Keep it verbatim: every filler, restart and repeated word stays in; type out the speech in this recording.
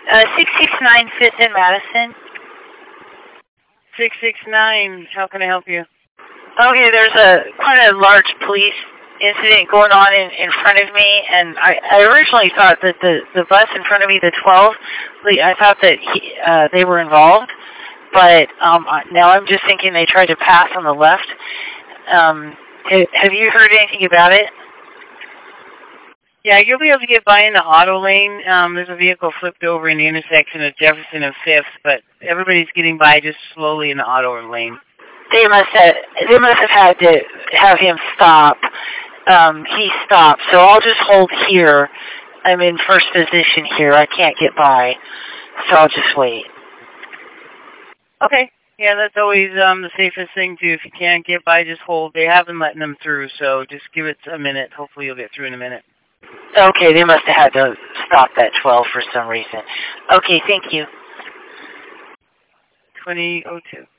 Uh, six six nine Fifth and Madison. six six nine, how can I help you? Okay, there's a quite a large police incident going on in, in front of me, and I, I originally thought that the, the bus in front of me, the twelve, I thought that he, uh, they were involved, but um, now I'm just thinking they tried to pass on the left. Um, have you heard anything about it? Yeah, you'll be able to get by in the auto lane. Um, there's a vehicle flipped over in the intersection of Jefferson and Fifth, but everybody's getting by just slowly in the auto lane. They must have, they must have had to have him stop. Um, he stopped, so I'll just hold here. I'm in first position here. I can't get by, so I'll just wait. Okay. Yeah, that's always um, the safest thing to do. If you can't get by, just hold. They haven't letting them through, so just give it a minute. Hopefully you'll get through in a minute. Okay, they must have had to stop that twelve for some reason. Okay, thank you. twenty oh two.